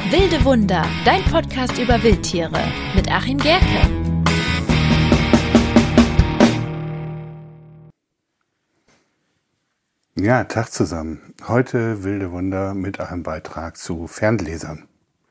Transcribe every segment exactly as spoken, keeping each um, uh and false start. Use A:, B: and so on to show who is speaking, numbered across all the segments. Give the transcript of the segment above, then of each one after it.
A: Wilde Wunder, dein Podcast über Wildtiere mit Achim Gerke.
B: Ja, Tag zusammen. Heute Wilde Wunder mit einem Beitrag zu Ferngläsern.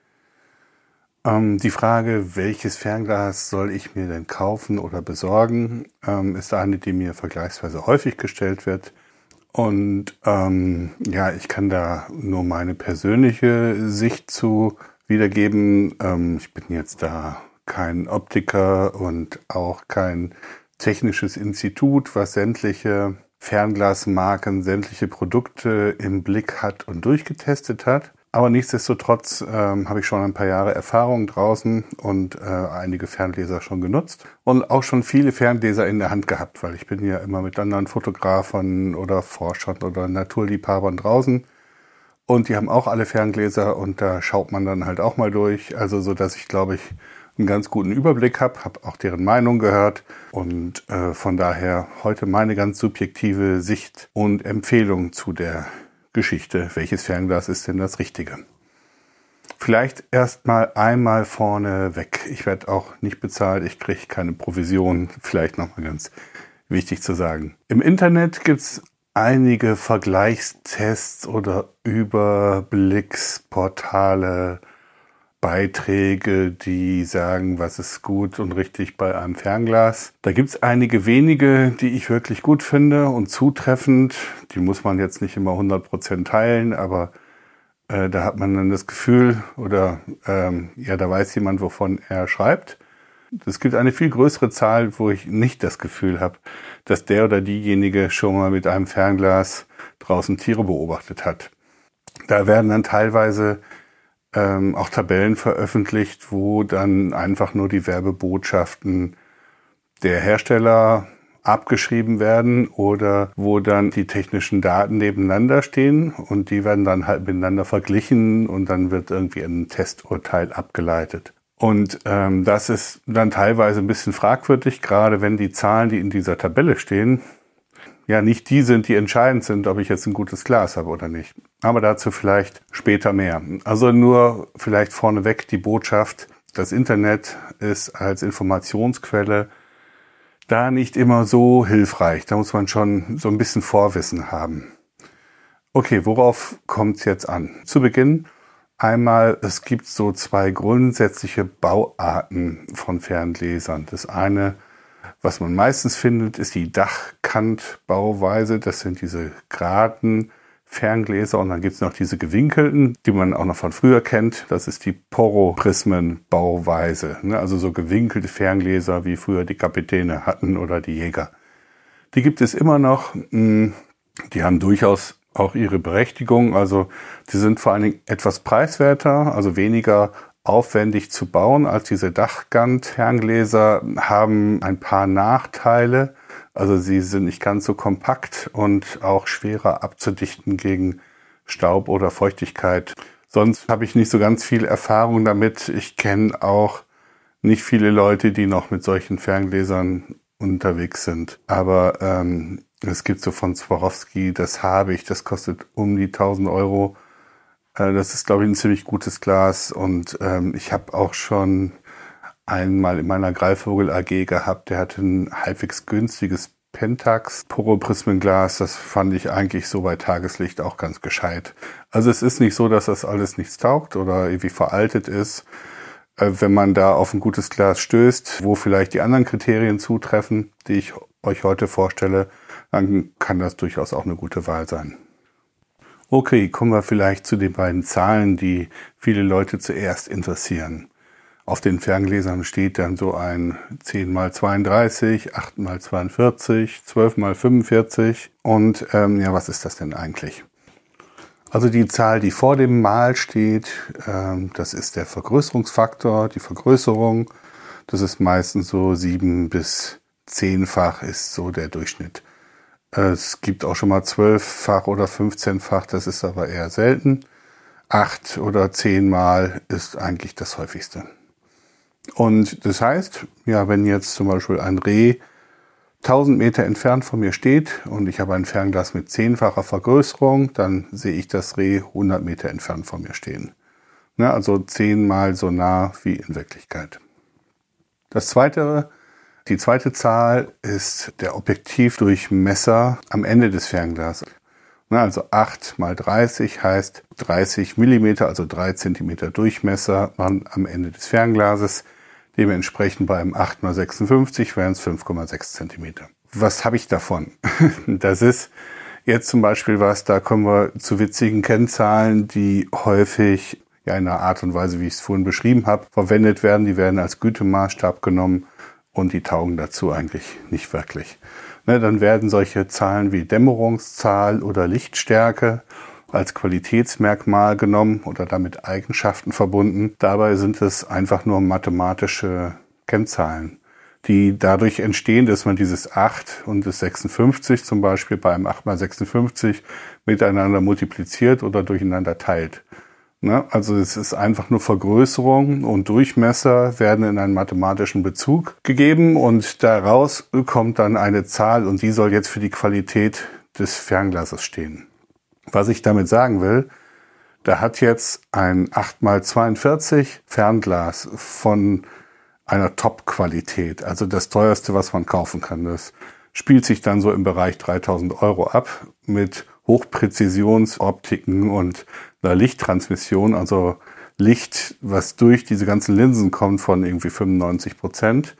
B: Ähm, die Frage, welches Fernglas soll ich mir denn kaufen oder besorgen, ähm, ist eine, die mir vergleichsweise häufig gestellt wird. Und ähm, ja, ich kann da nur meine persönliche Sicht zu wiedergeben. Ähm, ich bin jetzt da kein Optiker und auch kein technisches Institut, was sämtliche Fernglasmarken, sämtliche Produkte im Blick hat und durchgetestet hat. Aber nichtsdestotrotz ähm, habe ich schon ein paar Jahre Erfahrung draußen und äh, einige Ferngläser schon genutzt und auch schon viele Ferngläser in der Hand gehabt, weil ich bin ja immer mit anderen Fotografen oder Forschern oder Naturliebhabern draußen und die haben auch alle Ferngläser und da schaut man dann halt auch mal durch, also so, dass ich glaube ich einen ganz guten Überblick habe, habe auch deren Meinung gehört und äh, von daher heute meine ganz subjektive Sicht und Empfehlung zu der Geschichte. Welches Fernglas ist denn das Richtige? Vielleicht erstmal einmal vorne weg. Ich werde auch nicht bezahlt, ich kriege keine Provision. Vielleicht nochmal ganz wichtig zu sagen. Im Internet gibt es einige Vergleichstests oder Überblicksportale, Beiträge, die sagen, was ist gut und richtig bei einem Fernglas. Da gibt es einige wenige, die ich wirklich gut finde und zutreffend. Die muss man jetzt nicht immer hundert Prozent teilen, aber äh, da hat man dann das Gefühl oder ähm, ja, da weiß jemand, wovon er schreibt. Es gibt eine viel größere Zahl, wo ich nicht das Gefühl habe, dass der oder diejenige schon mal mit einem Fernglas draußen Tiere beobachtet hat. Da werden dann teilweise Ähm, auch Tabellen veröffentlicht, wo dann einfach nur die Werbebotschaften der Hersteller abgeschrieben werden oder wo dann die technischen Daten nebeneinander stehen und die werden dann halt miteinander verglichen und dann wird irgendwie ein Testurteil abgeleitet. Und ähm, das ist dann teilweise ein bisschen fragwürdig, gerade wenn die Zahlen, die in dieser Tabelle stehen, ja nicht die sind, die entscheidend sind, ob ich jetzt ein gutes Glas habe oder nicht. Aber dazu vielleicht später mehr. Also nur vielleicht vorneweg die Botschaft, das Internet ist als Informationsquelle da nicht immer so hilfreich. Da muss man schon so ein bisschen Vorwissen haben. Okay, worauf kommt es jetzt an? Zu Beginn einmal, es gibt so zwei grundsätzliche Bauarten von Ferngläsern. Das eine, was man meistens findet, ist die Dachkantbauweise. Das sind diese geraden Ferngläser und dann gibt es noch diese gewinkelten, die man auch noch von früher kennt. Das ist die Poroprismenbauweise. Also so gewinkelte Ferngläser, wie früher die Kapitäne hatten oder die Jäger. Die gibt es immer noch. Die haben durchaus auch ihre Berechtigung. Also die sind vor allen Dingen etwas preiswerter, also weniger aufwendig zu bauen als diese Dachkant-Ferngläser, haben ein paar Nachteile. Also sie sind nicht ganz so kompakt und auch schwerer abzudichten gegen Staub oder Feuchtigkeit. Sonst habe ich nicht so ganz viel Erfahrung damit. Ich kenne auch nicht viele Leute, die noch mit solchen Ferngläsern unterwegs sind. Aber ähm, es gibt so von Swarovski, das habe ich, das kostet um die tausend Euro. Das ist, glaube ich, ein ziemlich gutes Glas und ähm, ich habe auch schon einmal in meiner Greifvogel A G gehabt, der hatte ein halbwegs günstiges Pentax Poroprismenglas. Das fand ich eigentlich so bei Tageslicht auch ganz gescheit. Also es ist nicht so, dass das alles nichts taugt oder irgendwie veraltet ist. Äh, wenn man da auf ein gutes Glas stößt, wo vielleicht die anderen Kriterien zutreffen, die ich euch heute vorstelle, dann kann das durchaus auch eine gute Wahl sein. Okay, kommen wir vielleicht zu den beiden Zahlen, die viele Leute zuerst interessieren. Auf den Ferngläsern steht dann so ein zehn mal zweiunddreißig, acht mal zweiundvierzig, zwölf mal fünfundvierzig und ähm, ja, was ist das denn eigentlich? Also die Zahl, die vor dem Mal steht, ähm, das ist der Vergrößerungsfaktor, die Vergrößerung. Das ist meistens so sieben bis zehnfach ist so der Durchschnitt. Es gibt auch schon mal zwölffach oder fünfzehnfach, das ist aber eher selten. Acht oder zehnmal ist eigentlich das häufigste. Und das heißt, ja, wenn jetzt zum Beispiel ein Reh tausend Meter entfernt von mir steht und ich habe ein Fernglas mit zehnfacher Vergrößerung, dann sehe ich das Reh hundert Meter entfernt von mir stehen. Ne, also zehnmal so nah wie in Wirklichkeit. Das zweite, die zweite Zahl ist der Objektivdurchmesser am Ende des Fernglases. Ne, also acht mal dreißig heißt dreißig Millimeter, also drei Zentimeter Durchmesser am Ende des Fernglases. Dementsprechend beim acht mal sechsundfünfzig wären es fünf Komma sechs Zentimeter. Was habe ich davon? Das ist jetzt zum Beispiel was, da kommen wir zu witzigen Kennzahlen, die häufig ja in einer Art und Weise, wie ich es vorhin beschrieben habe, verwendet werden. Die werden als Gütemaßstab genommen und die taugen dazu eigentlich nicht wirklich. Ne, dann werden solche Zahlen wie Dämmerungszahl oder Lichtstärke als Qualitätsmerkmal genommen oder damit Eigenschaften verbunden. Dabei sind es einfach nur mathematische Kennzahlen, die dadurch entstehen, dass man dieses acht und das sechsundfünfzig zum Beispiel bei einem acht mal sechsundfünfzig miteinander multipliziert oder durcheinander teilt. Ne? Also es ist einfach nur Vergrößerung und Durchmesser werden in einen mathematischen Bezug gegeben und daraus kommt dann eine Zahl und die soll jetzt für die Qualität des Fernglases stehen. Was ich damit sagen will, da hat jetzt ein acht mal zweiundvierzig Fernglas von einer Top-Qualität, also das teuerste, was man kaufen kann. Das spielt sich dann so im Bereich dreitausend Euro ab mit Hochpräzisionsoptiken und einer Lichttransmission, also Licht, was durch diese ganzen Linsen kommt, von irgendwie fünfundneunzig Prozent,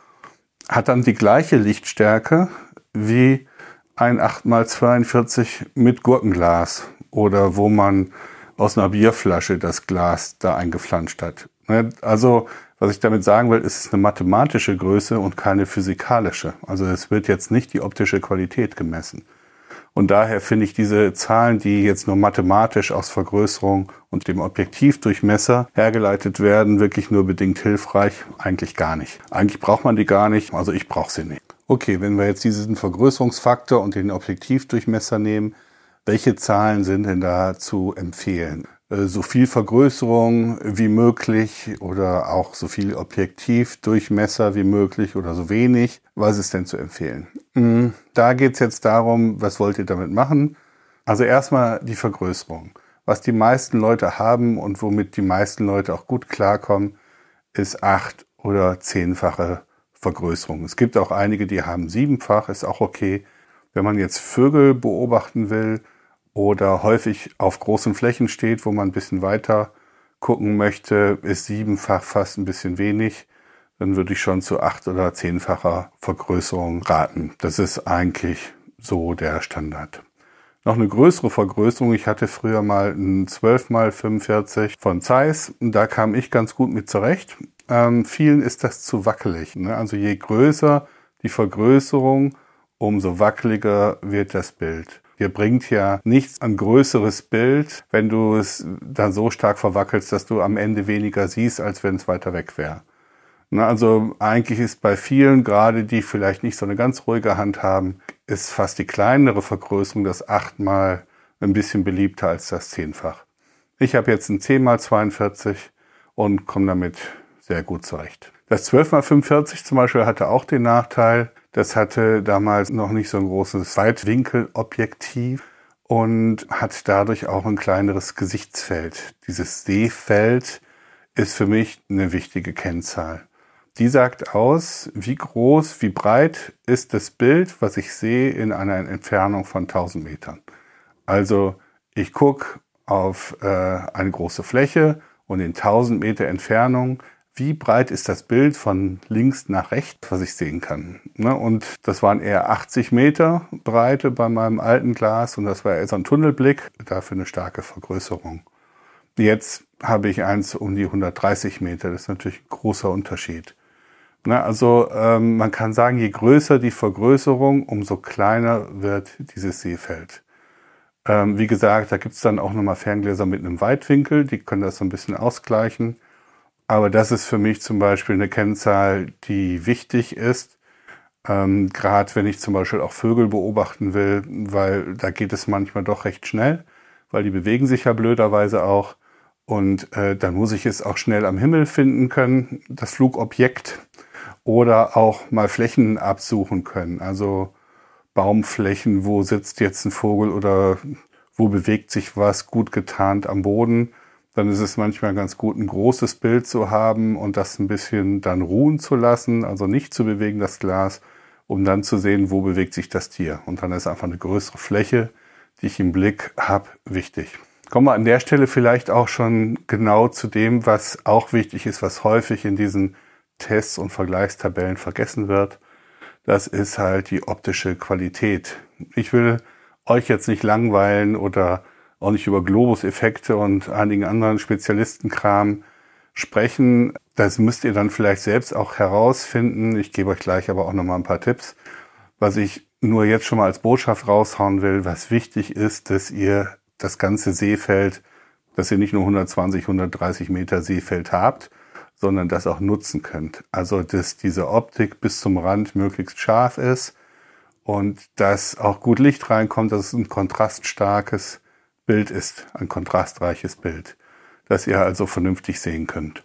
B: hat dann die gleiche Lichtstärke wie ein acht mal zweiundvierzig mit Gurkenglas oder wo man aus einer Bierflasche das Glas da eingeflanscht hat. Also, was ich damit sagen will, ist es eine mathematische Größe und keine physikalische. Also es wird jetzt nicht die optische Qualität gemessen. Und daher finde ich diese Zahlen, die jetzt nur mathematisch aus Vergrößerung und dem Objektivdurchmesser hergeleitet werden, wirklich nur bedingt hilfreich? Eigentlich gar nicht. Eigentlich braucht man die gar nicht, also ich brauche sie nicht. Okay, wenn wir jetzt diesen Vergrößerungsfaktor und den Objektivdurchmesser nehmen, welche Zahlen sind denn da zu empfehlen? So viel Vergrößerung wie möglich oder auch so viel Objektivdurchmesser wie möglich oder so wenig. Was ist denn zu empfehlen? Da geht es jetzt darum, was wollt ihr damit machen? Also erstmal die Vergrößerung. Was die meisten Leute haben und womit die meisten Leute auch gut klarkommen, ist acht- oder zehnfache Vergrößerung. Es gibt auch einige, die haben siebenfach, ist auch okay. Wenn man jetzt Vögel beobachten will oder häufig auf großen Flächen steht, wo man ein bisschen weiter gucken möchte, ist siebenfach fast ein bisschen wenig. Dann würde ich schon zu acht- oder zehnfacher Vergrößerung raten. Das ist eigentlich so der Standard. Noch eine größere Vergrößerung. Ich hatte früher mal ein zwölf mal fünfundvierzig von Zeiss. Da kam ich ganz gut mit zurecht. Ähm, vielen ist das zu wackelig. Ne? Also je größer die Vergrößerung, umso wackeliger wird das Bild. Dir bringt ja nichts ein größeres Bild, wenn du es dann so stark verwackelst, dass du am Ende weniger siehst, als wenn es weiter weg wäre. Na, also eigentlich ist bei vielen, gerade die vielleicht nicht so eine ganz ruhige Hand haben, ist fast die kleinere Vergrößerung, das achtmal, ein bisschen beliebter als das zehnfach. Ich habe jetzt ein zehn mal zweiundvierzig und komme damit sehr gut zurecht. Das zwölf mal fünfundvierzig zum Beispiel hatte auch den Nachteil, das hatte damals noch nicht so ein großes Weitwinkelobjektiv und hat dadurch auch ein kleineres Gesichtsfeld. Dieses Sehfeld ist für mich eine wichtige Kennzahl. Die sagt aus, wie groß, wie breit ist das Bild, was ich sehe in einer Entfernung von tausend Metern. Also ich gucke auf äh, eine große Fläche und in tausend Meter Entfernung, wie breit ist das Bild von links nach rechts, was ich sehen kann. Ne? Und das waren eher achtzig Meter Breite bei meinem alten Glas und das war eher so ein Tunnelblick, dafür eine starke Vergrößerung. Jetzt habe ich eins um die hundertdreißig Meter, das ist natürlich ein großer Unterschied. Ne? Also ähm, man kann sagen, je größer die Vergrößerung, umso kleiner wird dieses Sehfeld. Ähm, wie gesagt, da gibt es dann auch nochmal Ferngläser mit einem Weitwinkel, die können das so ein bisschen ausgleichen. Aber das ist für mich zum Beispiel eine Kennzahl, die wichtig ist, ähm, gerade wenn ich zum Beispiel auch Vögel beobachten will, weil da geht es manchmal doch recht schnell, weil die bewegen sich ja blöderweise auch und äh, dann muss ich es auch schnell am Himmel finden können, das Flugobjekt, oder auch mal Flächen absuchen können, also Baumflächen, wo sitzt jetzt ein Vogel oder wo bewegt sich was gut getarnt am Boden. dann ist es manchmal ganz gut, ein großes Bild zu haben und das ein bisschen dann ruhen zu lassen, also nicht zu bewegen, das Glas, um dann zu sehen, wo bewegt sich das Tier. Und dann ist einfach eine größere Fläche, die ich im Blick habe, wichtig. Kommen wir an der Stelle vielleicht auch schon genau zu dem, was auch wichtig ist, was häufig in diesen Tests und Vergleichstabellen vergessen wird. Das ist halt die optische Qualität. Ich will euch jetzt nicht langweilen oder auch nicht über Globus-Effekte und einigen anderen Spezialistenkram sprechen. Das müsst ihr dann vielleicht selbst auch herausfinden. Ich gebe euch gleich aber auch nochmal ein paar Tipps. Was ich nur jetzt schon mal als Botschaft raushauen will, was wichtig ist, dass ihr das ganze Sehfeld, dass ihr nicht nur hundertzwanzig, hundertdreißig Meter Sehfeld habt, sondern das auch nutzen könnt. Also, dass diese Optik bis zum Rand möglichst scharf ist und dass auch gut Licht reinkommt, dass es ein kontraststarkes Bild ist, ein kontrastreiches Bild, dass ihr also vernünftig sehen könnt.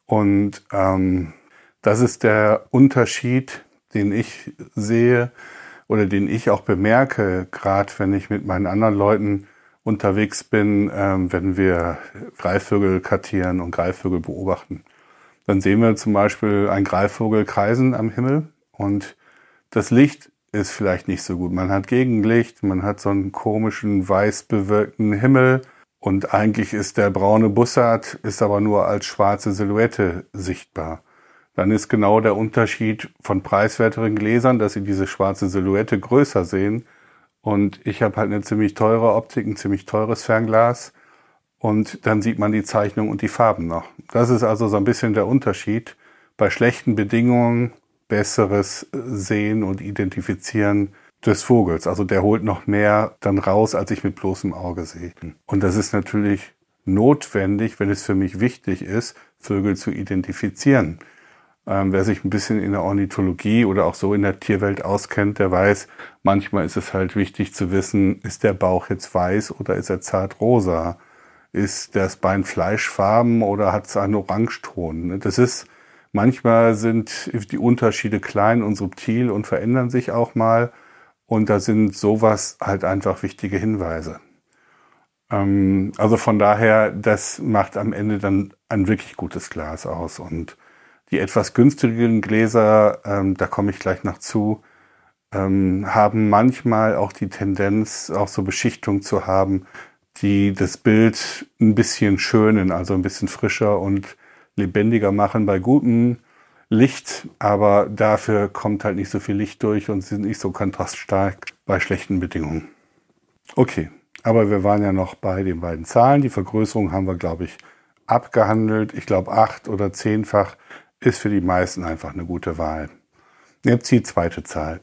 B: Und ähm, das ist der Unterschied, den ich sehe oder den ich auch bemerke, gerade wenn ich mit meinen anderen Leuten unterwegs bin, ähm, wenn wir Greifvögel kartieren und Greifvögel beobachten. Dann sehen wir zum Beispiel einen Greifvogel kreisen am Himmel und das Licht ist vielleicht nicht so gut. Man hat Gegenlicht, man hat so einen komischen, weiß bewölkten Himmel und eigentlich ist der braune Bussard, ist aber nur als schwarze Silhouette sichtbar. Dann ist genau der Unterschied von preiswerteren Gläsern, dass sie diese schwarze Silhouette größer sehen. Und ich habe halt eine ziemlich teure Optik, ein ziemlich teures Fernglas. Und dann sieht man die Zeichnung und die Farben noch. Das ist also so ein bisschen der Unterschied. Bei schlechten Bedingungen besseres Sehen und Identifizieren des Vogels. Also der holt noch mehr dann raus, als ich mit bloßem Auge sehe. Und das ist natürlich notwendig, wenn es für mich wichtig ist, Vögel zu identifizieren. Ähm, wer sich ein bisschen in der Ornithologie oder auch so in der Tierwelt auskennt, der weiß, manchmal ist es halt wichtig zu wissen, ist der Bauch jetzt weiß oder ist er zart rosa? Ist das Bein fleischfarben oder hat es einen Orangeton? Das ist, manchmal sind die Unterschiede klein und subtil und verändern sich auch mal. Und da sind sowas halt einfach wichtige Hinweise. Ähm, also von daher, das macht am Ende dann ein wirklich gutes Glas aus. Und die etwas günstigeren Gläser, ähm, da komme ich gleich noch zu, ähm, haben manchmal auch die Tendenz, auch so Beschichtung zu haben, die das Bild ein bisschen schönen, also ein bisschen frischer und lebendiger machen bei gutem Licht, aber dafür kommt halt nicht so viel Licht durch und sind nicht so kontraststark bei schlechten Bedingungen. Okay, aber wir waren ja noch bei den beiden Zahlen. Die Vergrößerung haben wir, glaube ich, abgehandelt. Ich glaube, acht- oder zehnfach ist für die meisten einfach eine gute Wahl. Jetzt die zweite Zahl.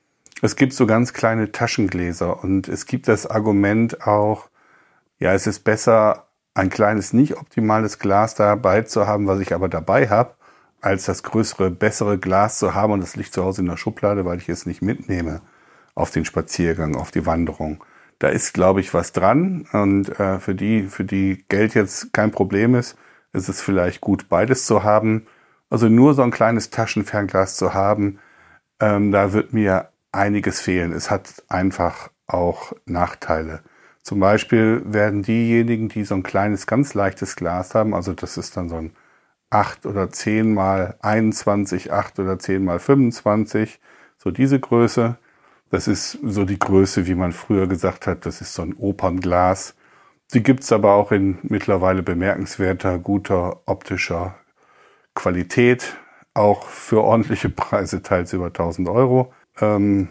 B: Es gibt so ganz kleine Taschengläser und es gibt das Argument auch, ja, es ist besser, ein kleines, nicht optimales Glas dabei zu haben, was ich aber dabei habe, als das größere, bessere Glas zu haben und das liegt zu Hause in der Schublade, weil ich es nicht mitnehme auf den Spaziergang, auf die Wanderung. Da ist, glaube ich, was dran und äh, für die, für die Geld jetzt kein Problem ist, ist es vielleicht gut, beides zu haben. Also nur so ein kleines Taschenfernglas zu haben, ähm, da wird mir einiges fehlen. Es hat einfach auch Nachteile. Zum Beispiel werden diejenigen, die so ein kleines, ganz leichtes Glas haben, also das ist dann so ein acht oder zehn mal einundzwanzig, acht oder zehn mal fünfundzwanzig, so diese Größe. Das ist so die Größe, wie man früher gesagt hat, das ist so ein Opernglas. Die gibt's aber auch in mittlerweile bemerkenswerter, guter optischer Qualität, auch für ordentliche Preise, teils über tausend Euro. Ähm,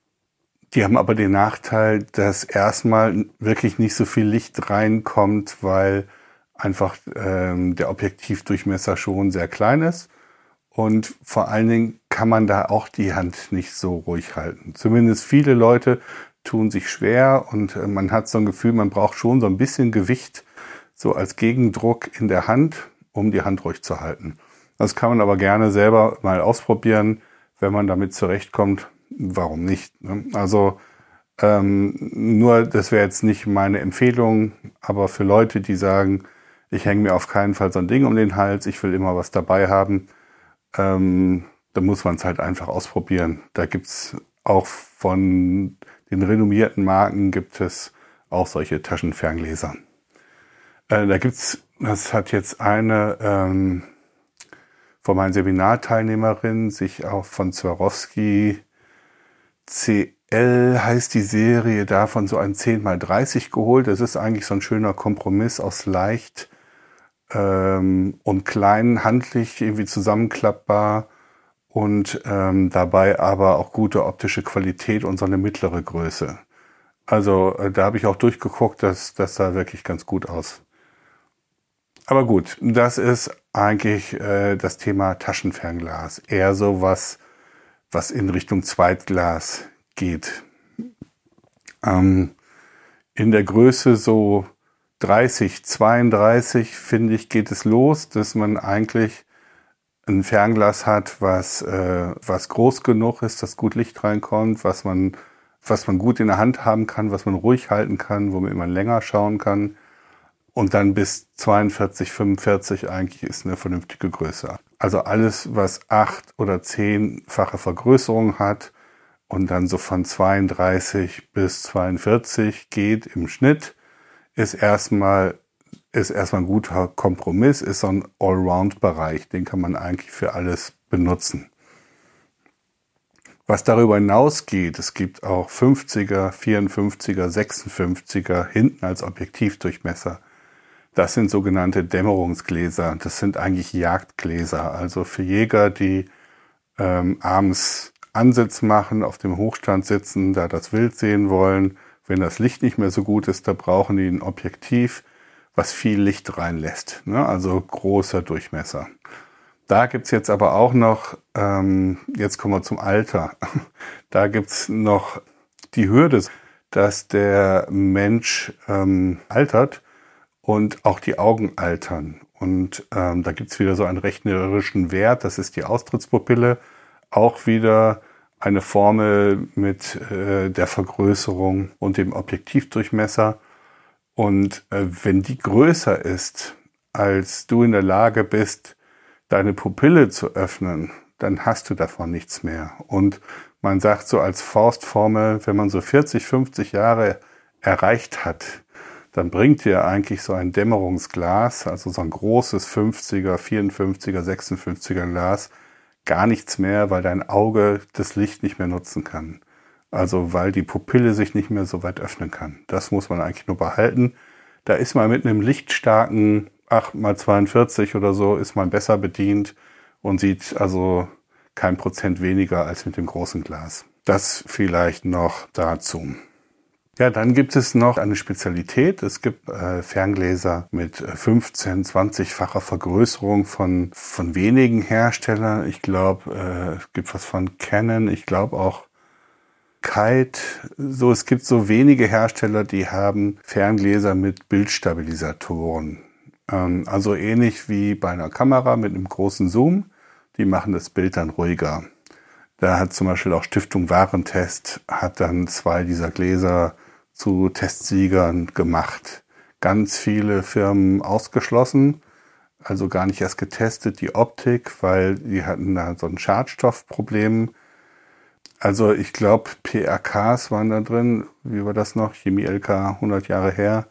B: die haben aber den Nachteil, dass erstmal wirklich nicht so viel Licht reinkommt, weil einfach ähm, der Objektivdurchmesser schon sehr klein ist. Und vor allen Dingen kann man da auch die Hand nicht so ruhig halten. Zumindest viele Leute tun sich schwer und äh, man hat so ein Gefühl, man braucht schon so ein bisschen Gewicht, so als Gegendruck in der Hand, um die Hand ruhig zu halten. Das kann man aber gerne selber mal ausprobieren, wenn man damit zurechtkommt. Warum nicht? Ne? Also ähm, nur, das wäre jetzt nicht meine Empfehlung, aber für Leute, die sagen, ich hänge mir auf keinen Fall so ein Ding um den Hals, ich will immer was dabei haben, ähm, da muss man es halt einfach ausprobieren. Da gibt's auch von den renommierten Marken gibt es auch solche Taschenferngläser. Äh, da gibt's, das hat jetzt eine ähm, von meinen Seminarteilnehmerinnen sich auch von Swarovski C L heißt die Serie, davon so ein zehn mal dreißig geholt. Das ist eigentlich so ein schöner Kompromiss aus leicht ähm, und klein, handlich irgendwie zusammenklappbar und ähm, dabei aber auch gute optische Qualität und so eine mittlere Größe. Also äh, da habe ich auch durchgeguckt, dass das sah wirklich ganz gut aus. Aber gut, das ist eigentlich äh, das Thema Taschenfernglas. Eher so was, was in Richtung Zweitglas geht. Ähm, in der Größe so dreißig, zweiunddreißig, finde ich, geht es los, dass man eigentlich ein Fernglas hat, was, äh, was groß genug ist, dass gut Licht reinkommt, was man, was man gut in der Hand haben kann, was man ruhig halten kann, womit man länger schauen kann. Und dann bis zweiundvierzig, fünfundvierzig eigentlich ist eine vernünftige Größe. Also alles, was acht- oder zehnfache Vergrößerung hat und dann so von zweiunddreißig bis zweiundvierzig geht im Schnitt, ist erstmal, ist erstmal ein guter Kompromiss, ist so ein Allround-Bereich. Den kann man eigentlich für alles benutzen. Was darüber hinausgeht, es gibt auch fünfziger, vierundfünfziger, sechsundfünfziger hinten als Objektivdurchmesser. Das sind sogenannte Dämmerungsgläser. Das sind eigentlich Jagdgläser. Also für Jäger, die ähm, abends Ansitz machen, auf dem Hochstand sitzen, da das Wild sehen wollen. Wenn das Licht nicht mehr so gut ist, da brauchen die ein Objektiv, was viel Licht reinlässt. Ne? Also großer Durchmesser. Da gibt's jetzt aber auch noch, ähm, jetzt kommen wir zum Alter, da gibt's noch die Hürde, dass der Mensch ähm, altert und auch die Augen altern. Und ähm, da gibt's wieder so einen rechnerischen Wert, das ist die Austrittspupille, auch wieder eine Formel mit äh, der Vergrößerung und dem Objektivdurchmesser. Und äh, wenn die größer ist, als du in der Lage bist, deine Pupille zu öffnen, dann hast du davon nichts mehr. Und man sagt so als Faustformel, wenn man so vierzig, fünfzig Jahre erreicht hat, dann bringt dir eigentlich so ein Dämmerungsglas, also so ein großes fünfziger, vierundfünfziger, sechsundfünfziger Glas, gar nichts mehr, weil dein Auge das Licht nicht mehr nutzen kann. Also weil die Pupille sich nicht mehr so weit öffnen kann. Das muss man eigentlich nur behalten. Da ist man mit einem lichtstarken acht mal zweiundvierzig oder so, ist man besser bedient und sieht also kein Prozent weniger als mit dem großen Glas. Das vielleicht noch dazu. Ja, dann gibt es noch eine Spezialität. Es gibt äh, Ferngläser mit fünfzehn-, zwanzigfacher Vergrößerung von von wenigen Herstellern. Ich glaube, äh, es gibt was von Canon. Ich glaube auch Kite. So, es gibt so wenige Hersteller, die haben Ferngläser mit Bildstabilisatoren. Ähm, also ähnlich wie bei einer Kamera mit einem großen Zoom. Die machen das Bild dann ruhiger. Da hat zum Beispiel auch Stiftung Warentest hat dann zwei dieser Gläser zu Testsiegern gemacht. Ganz viele Firmen ausgeschlossen, also gar nicht erst getestet, die Optik, weil die hatten da so ein Schadstoffproblem. Also ich glaube, P R Ks waren da drin, wie war das noch? Chemie L K, hundert Jahre her.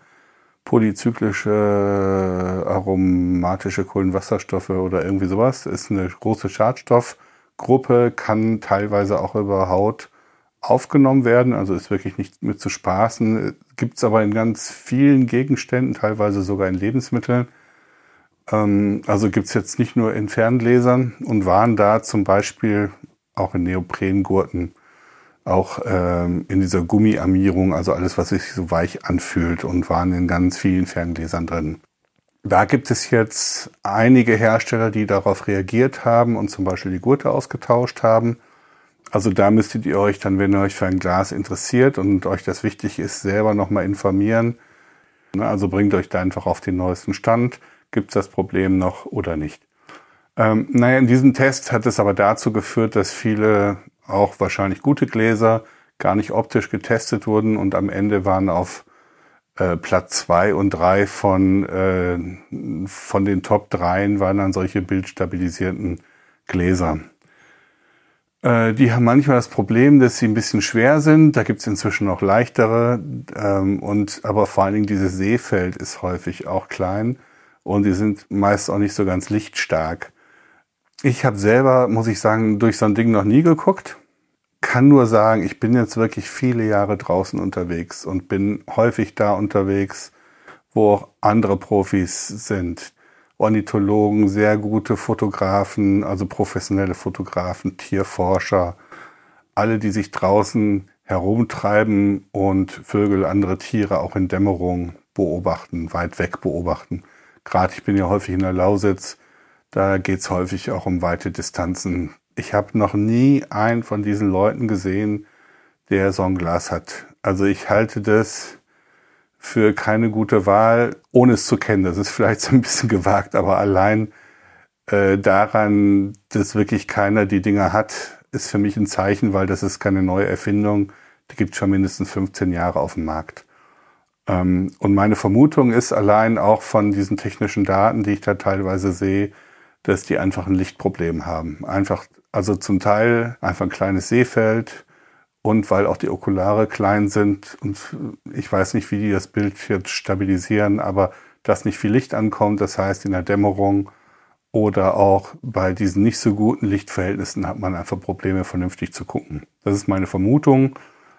B: Polyzyklische, aromatische Kohlenwasserstoffe oder irgendwie sowas. Ist eine große Schadstoffgruppe, kann teilweise auch über Haut aufgenommen werden, also ist wirklich nicht mit zu spaßen. Gibt es aber in ganz vielen Gegenständen, teilweise sogar in Lebensmitteln. Ähm, also gibt es jetzt nicht nur in Ferngläsern und waren da zum Beispiel auch in Neoprengurten, auch ähm, in dieser Gummiarmierung, also alles, was sich so weich anfühlt und waren in ganz vielen Ferngläsern drin. Da gibt es jetzt einige Hersteller, die darauf reagiert haben und zum Beispiel die Gurte ausgetauscht haben. Also da müsstet ihr euch dann, wenn ihr euch für ein Glas interessiert und euch das wichtig ist, selber nochmal informieren. Also bringt euch da einfach auf den neuesten Stand. Gibt es das Problem noch oder nicht? Ähm, naja, in diesem Test hat es aber dazu geführt, dass viele auch wahrscheinlich gute Gläser gar nicht optisch getestet wurden und am Ende waren auf äh, Platz zwei und drei von, äh, von den Top dreien waren dann solche bildstabilisierten Gläser. Äh, die haben manchmal das Problem, dass sie ein bisschen schwer sind. Da gibt es inzwischen auch leichtere. Ähm, und aber vor allen Dingen dieses Sehfeld ist häufig auch klein. Und die sind meist auch nicht so ganz lichtstark. Ich habe selber, muss ich sagen, durch so ein Ding noch nie geguckt. Kann nur sagen, ich bin jetzt wirklich viele Jahre draußen unterwegs und bin häufig da unterwegs, wo auch andere Profis sind. Ornithologen, sehr gute Fotografen, also professionelle Fotografen, Tierforscher, alle, die sich draußen herumtreiben und Vögel, andere Tiere auch in Dämmerung beobachten, weit weg beobachten. Gerade ich bin ja häufig in der Lausitz, da geht's häufig auch um weite Distanzen. Ich habe noch nie einen von diesen Leuten gesehen, der so ein Glas hat. Also ich halte das für keine gute Wahl, ohne es zu kennen. Das ist vielleicht so ein bisschen gewagt, aber allein äh, daran, dass wirklich keiner die Dinger hat, ist für mich ein Zeichen, weil das ist keine neue Erfindung. Die gibt schon mindestens fünfzehn Jahre auf dem Markt. Ähm, und meine Vermutung ist allein auch von diesen technischen Daten, die ich da teilweise sehe, dass die einfach ein Lichtproblem haben. Einfach, also zum Teil einfach ein kleines Sehfeld. Und weil auch die Okulare klein sind und ich weiß nicht, wie die das Bild jetzt stabilisieren, aber dass nicht viel Licht ankommt, das heißt in der Dämmerung oder auch bei diesen nicht so guten Lichtverhältnissen hat man einfach Probleme, vernünftig zu gucken. Das ist meine Vermutung,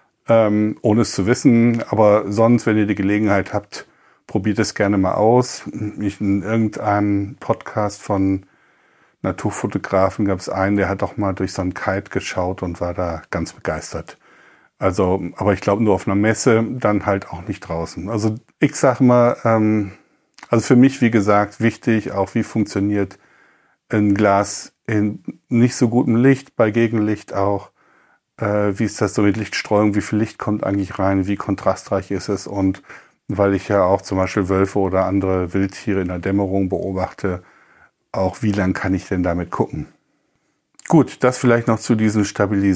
B: ähm, ohne es zu wissen. Aber sonst, wenn ihr die Gelegenheit habt, probiert es gerne mal aus. Ich, in irgendeinem Podcast von Naturfotografen gab es einen, der hat auch mal durch so einen Kite geschaut und war da ganz begeistert. Also, aber ich glaube nur auf einer Messe, dann halt auch nicht draußen. Also ich sage mal, ähm, also für mich, wie gesagt, wichtig auch, wie funktioniert ein Glas in nicht so gutem Licht, bei Gegenlicht auch. Äh, wie ist das so mit Lichtstreuung, wie viel Licht kommt eigentlich rein, wie kontrastreich ist es? Und weil ich ja auch zum Beispiel Wölfe oder andere Wildtiere in der Dämmerung beobachte, auch wie lang kann ich denn damit gucken? Gut, das vielleicht noch zu diesen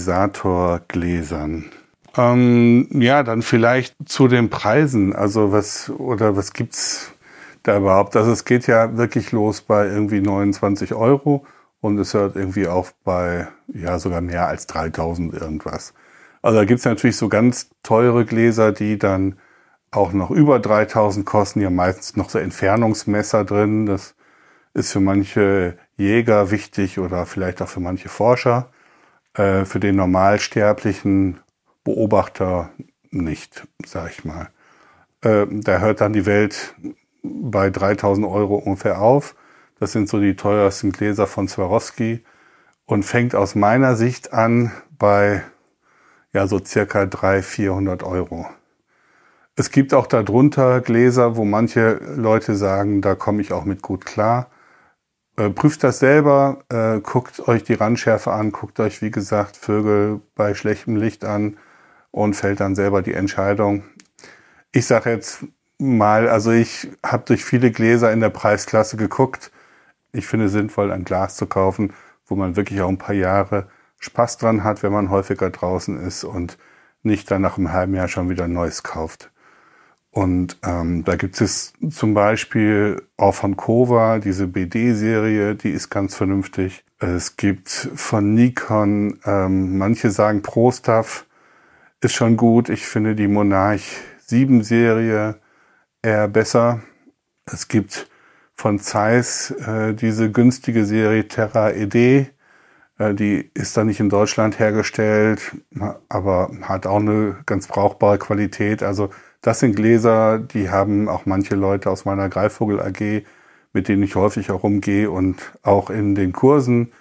B: Stabilisatorgläsern. Ähm, ja, dann vielleicht zu den Preisen. Also was oder was gibt's da überhaupt? Also es geht ja wirklich los bei irgendwie neunundzwanzig Euro und es hört irgendwie auf bei ja sogar mehr als dreitausend irgendwas. Also da gibt's natürlich so ganz teure Gläser, die dann auch noch über dreitausend kosten. Die haben meistens noch so Entfernungsmesser drin. Das ist für manche Jäger wichtig oder vielleicht auch für manche Forscher. Äh, für den normalsterblichen Beobachter nicht, sag ich mal. Äh, da hört dann die Welt bei dreitausend Euro ungefähr auf. Das sind so die teuersten Gläser von Swarovski und fängt aus meiner Sicht an bei ja so circa dreihundert, vierhundert Euro. Es gibt auch darunter Gläser, wo manche Leute sagen, da komme ich auch mit gut klar. Äh, prüft das selber, äh, guckt euch die Randschärfe an, guckt euch, wie gesagt, Vögel bei schlechtem Licht an und fällt dann selber die Entscheidung. Ich sage jetzt mal, also ich habe durch viele Gläser in der Preisklasse geguckt. Ich finde es sinnvoll, ein Glas zu kaufen, wo man wirklich auch ein paar Jahre Spaß dran hat, wenn man häufiger draußen ist und nicht dann nach einem halben Jahr schon wieder ein neues kauft. Und ähm, da gibt es zum Beispiel auch von Kova diese B D-Serie, die ist ganz vernünftig. Es gibt von Nikon, ähm, manche sagen ProStuff, ist schon gut. Ich finde die Monarch sieben-Serie eher besser. Es gibt von Zeiss äh, diese günstige Serie Terra E D. Äh, die ist dann nicht in Deutschland hergestellt, aber hat auch eine ganz brauchbare Qualität. Also das sind Gläser, die haben auch manche Leute aus meiner Greifvogel A G, mit denen ich häufig auch rumgehe und auch in den Kursen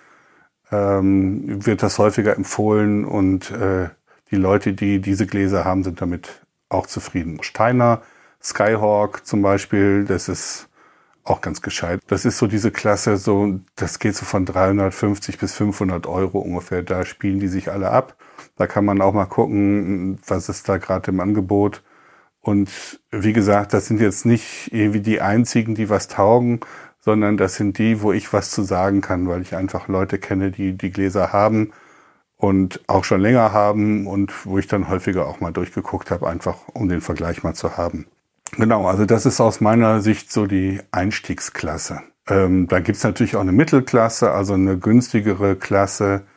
B: ähm, wird das häufiger empfohlen und äh, die Leute, die diese Gläser haben, sind damit auch zufrieden. Steiner, Skyhawk zum Beispiel, das ist auch ganz gescheit. Das ist so diese Klasse, so das geht so von dreihundertfünfzig bis fünfhundert Euro ungefähr. Da spielen die sich alle ab. Da kann man auch mal gucken, was ist da gerade im Angebot. Und wie gesagt, das sind jetzt nicht irgendwie die einzigen, die was taugen, sondern das sind die, wo ich was zu sagen kann, weil ich einfach Leute kenne, die die Gläser haben und auch schon länger haben und wo ich dann häufiger auch mal durchgeguckt habe, einfach um den Vergleich mal zu haben. Genau, also das ist aus meiner Sicht so die Einstiegsklasse. Ähm, da gibt's natürlich auch eine Mittelklasse, also eine günstigere Klasse,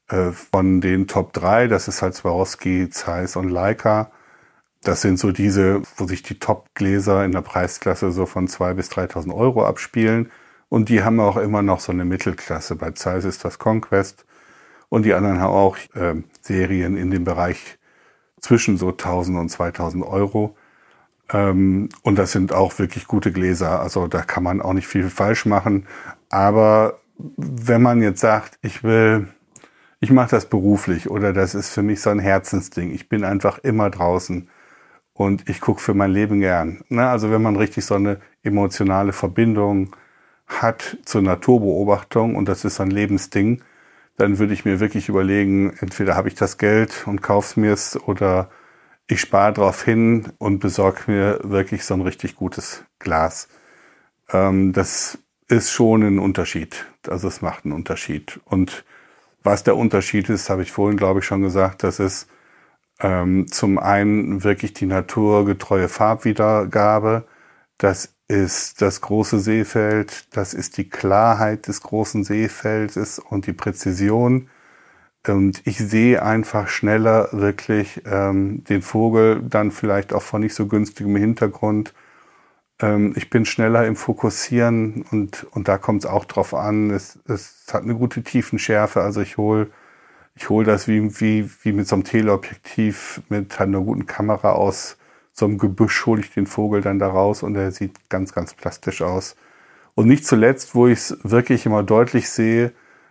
B: äh, von den Top drei, das ist halt Swarovski, Zeiss und Leica. Das sind so diese, wo sich die Top-Gläser in der Preisklasse so von zweitausend bis dreitausend Euro abspielen. Und die haben auch immer noch so eine Mittelklasse. Bei Zeiss ist das Conquest. Und die anderen haben auch äh, Serien in dem Bereich zwischen so tausend und zweitausend Euro. Ähm, und das sind auch wirklich gute Gläser. Also da kann man auch nicht viel falsch machen. Aber wenn man jetzt sagt, ich will, ich mache das beruflich oder das ist für mich so ein Herzensding. Ich bin einfach immer draußen und ich gucke für mein Leben gern. Ne? Also wenn man richtig so eine emotionale Verbindung hat zur Naturbeobachtung und das ist ein Lebensding, dann würde ich mir wirklich überlegen, entweder habe ich das Geld und kauf's mir's oder ich spare drauf hin und besorge mir wirklich so ein richtig gutes Glas. Ähm, das ist schon ein Unterschied. Also es macht einen Unterschied. Und was der Unterschied ist, habe ich vorhin, glaube ich, schon gesagt, das ist ähm, zum einen wirklich die naturgetreue Farbwiedergabe. Das ist das große Sehfeld, das ist die Klarheit des großen Sehfeldes und die Präzision. Und ich sehe einfach schneller wirklich ähm, den Vogel, dann vielleicht auch von nicht so günstigem Hintergrund. Ähm, ich bin schneller im Fokussieren und und da kommt es auch drauf an. Es, es hat eine gute Tiefenschärfe. Also ich hole ich hol das wie wie wie mit so einem Teleobjektiv mit einer guten Kamera aus so einem Gebüsch hole ich den Vogel dann da raus und er sieht ganz, ganz plastisch aus. Und nicht zuletzt, wo ich es wirklich immer deutlich sehe,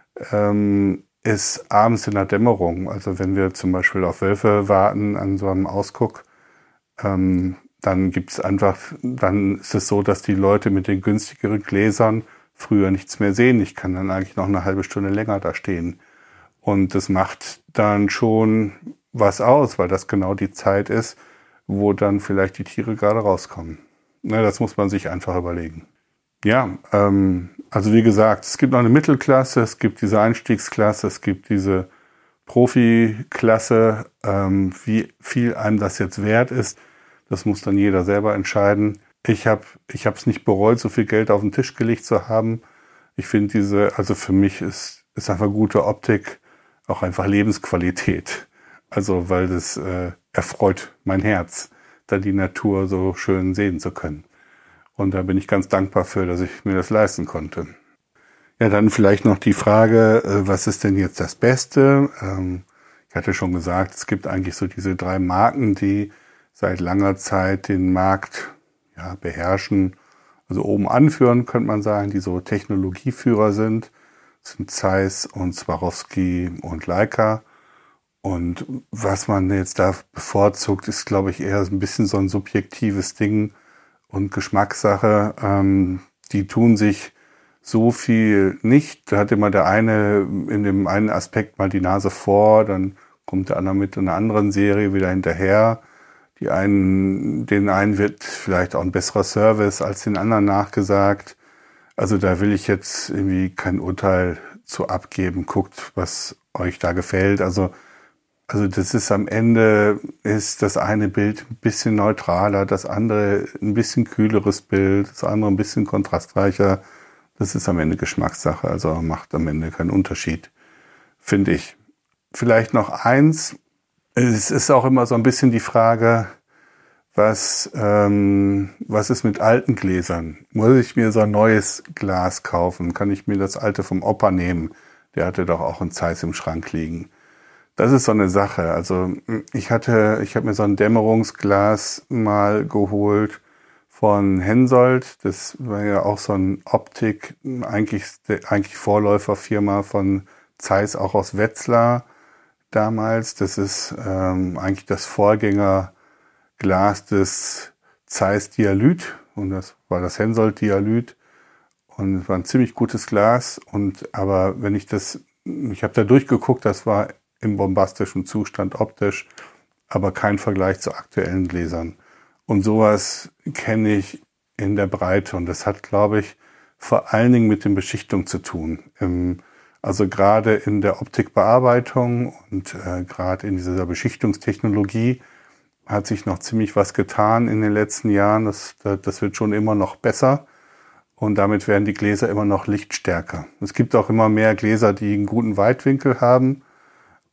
B: ähm, ist abends in der Dämmerung. Also wenn wir zum Beispiel auf Wölfe warten an so einem Ausguck, ähm, dann gibt's einfach, dann ist es so, dass die Leute mit den günstigeren Gläsern früher nichts mehr sehen. Ich kann dann eigentlich noch eine halbe Stunde länger da stehen. Und das macht dann schon was aus, weil das genau die Zeit ist, wo dann vielleicht die Tiere gerade rauskommen. Na, das muss man sich einfach überlegen. Ja, ähm, also wie gesagt, es gibt noch eine Mittelklasse, es gibt diese Einstiegsklasse, es gibt diese Profiklasse. Ähm, wie viel einem das jetzt wert ist, das muss dann jeder selber entscheiden. Ich habe ich habe es nicht bereut, so viel Geld auf den Tisch gelegt zu haben. Ich finde diese, also für mich ist ist einfach gute Optik auch einfach Lebensqualität. Also weil das äh, erfreut mein Herz, dann die Natur so schön sehen zu können. Und da bin ich ganz dankbar für, dass ich mir das leisten konnte. Ja, dann vielleicht noch die Frage, äh, was ist denn jetzt das Beste? Ähm, ich hatte schon gesagt, es gibt eigentlich so diese drei Marken, die seit langer Zeit den Markt ja, beherrschen. Also oben anführen, könnte man sagen, die so Technologieführer sind. Das sind Zeiss und Swarovski und Leica. Und was man jetzt da bevorzugt, ist, glaube ich, eher ein bisschen so ein subjektives Ding und Geschmackssache. Ähm, die tun sich so viel nicht. Da hat immer der eine in dem einen Aspekt mal die Nase vor, dann kommt der andere mit einer anderen Serie wieder hinterher. Die einen, den einen wird vielleicht auch ein besserer Service als den anderen nachgesagt. Also da will ich jetzt irgendwie kein Urteil zu abgeben. Guckt, was euch da gefällt. Also Also das ist am Ende, ist das eine Bild ein bisschen neutraler, das andere ein bisschen kühleres Bild, das andere ein bisschen kontrastreicher. Das ist am Ende Geschmackssache, also macht am Ende keinen Unterschied, finde ich. Vielleicht noch eins, es ist auch immer so ein bisschen die Frage, was, ähm, was ist mit alten Gläsern? Muss ich mir so ein neues Glas kaufen? Kann ich mir das alte vom Opa nehmen? Der hatte doch auch ein Zeiss im Schrank liegen. Das ist so eine Sache. Also ich hatte, ich habe mir so ein Dämmerungsglas mal geholt von Hensoldt. Das war ja auch so ein Optik, eigentlich eigentlich Vorläuferfirma von Zeiss, auch aus Wetzlar damals. Das ist ähm, eigentlich das Vorgängerglas des Zeiss Dialyt und das war das Hensoldt Dialyt und es war ein ziemlich gutes Glas. Und aber wenn ich das, ich habe da durchgeguckt, das war im bombastischen Zustand optisch, aber kein Vergleich zu aktuellen Gläsern. Und sowas kenne ich in der Breite und das hat, glaube ich, vor allen Dingen mit den Beschichtungen zu tun. Also gerade in der Optikbearbeitung und äh, gerade in dieser Beschichtungstechnologie hat sich noch ziemlich was getan in den letzten Jahren. Das, das wird schon immer noch besser und damit werden die Gläser immer noch lichtstärker. Es gibt auch immer mehr Gläser, die einen guten Weitwinkel haben.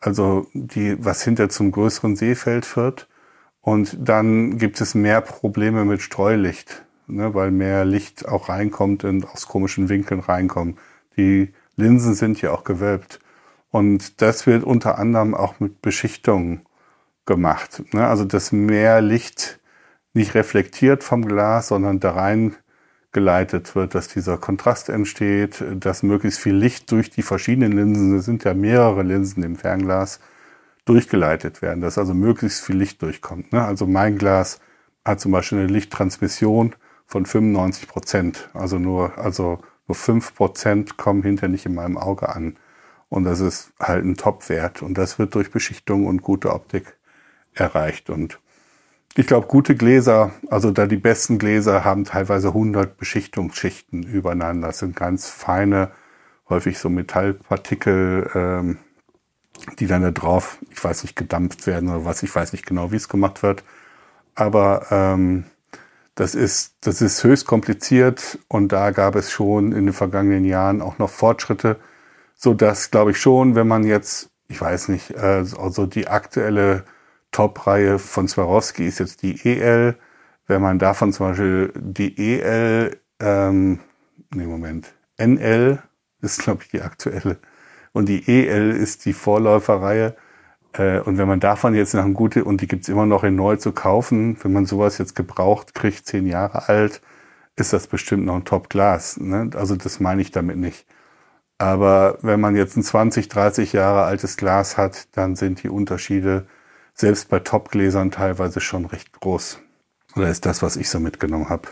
B: also die, was hinter zum größeren Seefeld wird. Und dann gibt es mehr Probleme mit Streulicht, ne, weil mehr Licht auch reinkommt und aus komischen Winkeln reinkommt. Die Linsen sind ja auch gewölbt. Und das wird unter anderem auch mit Beschichtungen gemacht, ne? Also dass mehr Licht nicht reflektiert vom Glas, sondern da rein geleitet wird, dass dieser Kontrast entsteht, dass möglichst viel Licht durch die verschiedenen Linsen, es sind ja mehrere Linsen im Fernglas, durchgeleitet werden, dass also möglichst viel Licht durchkommt, ne? Also mein Glas hat zum Beispiel eine Lichttransmission von fünfundneunzig Prozent, also nur, also nur fünf Prozent kommen hinterher nicht in meinem Auge an. Und das ist halt ein Top-Wert. Und das wird durch Beschichtung und gute Optik erreicht. Und ich glaube, gute Gläser, also da die besten Gläser haben teilweise hundert Beschichtungsschichten übereinander. Das sind ganz feine, häufig so Metallpartikel, ähm, die dann da drauf, ich weiß nicht, gedampft werden oder was, ich weiß nicht genau, wie es gemacht wird. Aber ähm, das ist, das ist höchst kompliziert und da gab es schon in den vergangenen Jahren auch noch Fortschritte, so dass, glaube ich schon, wenn man jetzt, ich weiß nicht, äh, also die aktuelle Top-Reihe von Swarovski ist jetzt die E L, wenn man davon zum Beispiel die E L, ähm, nee, Moment, N L ist, glaube ich, die aktuelle und die E L ist die Vorläuferreihe. Äh, und wenn man davon jetzt noch eine gute, und die gibt's immer noch in neu zu kaufen, wenn man sowas jetzt gebraucht kriegt, zehn Jahre alt, ist das bestimmt noch ein Top-Glas, ne? Also das meine ich damit nicht. Aber wenn man jetzt ein zwanzig, dreißig Jahre altes Glas hat, dann sind die Unterschiede selbst bei Top-Gläsern teilweise schon recht groß. Oder ist das, was ich so mitgenommen habe.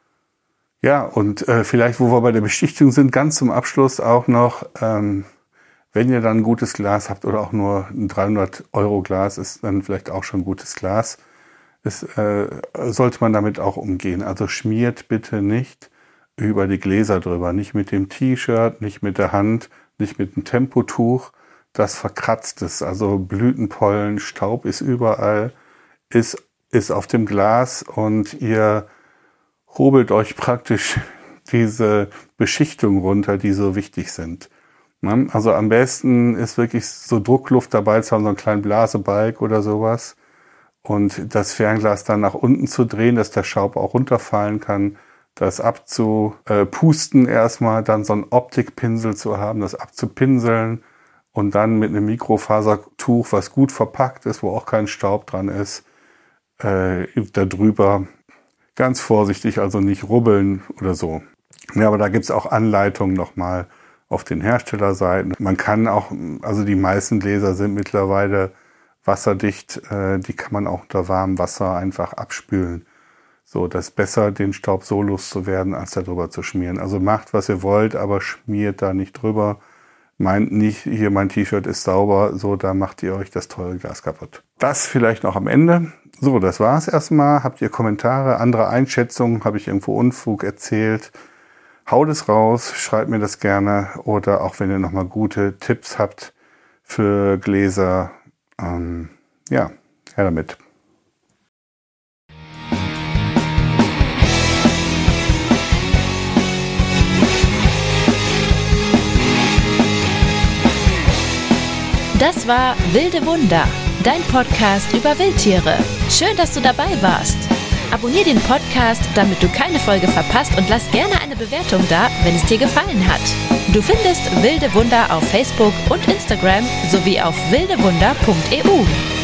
B: Ja, und äh, vielleicht, wo wir bei der Beschichtung sind, ganz zum Abschluss auch noch, ähm, wenn ihr dann ein gutes Glas habt oder auch nur ein dreihundert Euro Glas, ist dann vielleicht auch schon ein gutes Glas, ist, äh, sollte man damit auch umgehen. Also schmiert bitte nicht über die Gläser drüber, nicht mit dem T-Shirt, nicht mit der Hand, nicht mit dem Tempotuch, das verkratzt ist. Also Blütenpollen, Staub ist überall, ist, ist auf dem Glas und ihr hobelt euch praktisch diese Beschichtung runter, die so wichtig sind. Also am besten ist wirklich so Druckluft dabei zu haben, so einen kleinen Blasebalg oder sowas. Und das Fernglas dann nach unten zu drehen, dass der Staub auch runterfallen kann. Das abzupusten erstmal, dann so einen Optikpinsel zu haben, das abzupinseln und dann mit einem Mikrofasertuch, was gut verpackt ist, wo auch kein Staub dran ist, äh, da drüber ganz vorsichtig, also nicht rubbeln oder so. Ja, aber da gibt's auch Anleitungen nochmal auf den Herstellerseiten. Man kann auch, also die meisten Gläser sind mittlerweile wasserdicht, äh, die kann man auch unter warmem Wasser einfach abspülen. So, das ist besser, den Staub so loszuwerden, als da drüber zu schmieren. Also macht, was ihr wollt, aber schmiert da nicht drüber. Meint nicht, hier mein T-Shirt ist sauber, so, da macht ihr euch das teure Glas kaputt. Das vielleicht noch am Ende. So, das war's erstmal. Habt ihr Kommentare, andere Einschätzungen? Habe ich irgendwo Unfug erzählt? Haut es raus, schreibt mir das gerne. Oder auch wenn ihr nochmal gute Tipps habt für Gläser. Ähm, ja, her damit.
A: Das war Wilde Wunder, dein Podcast über Wildtiere. Schön, dass du dabei warst. Abonnier den Podcast, damit du keine Folge verpasst und lass gerne eine Bewertung da, wenn es dir gefallen hat. Du findest Wilde Wunder auf Facebook und Instagram sowie auf wildewunder punkt e u.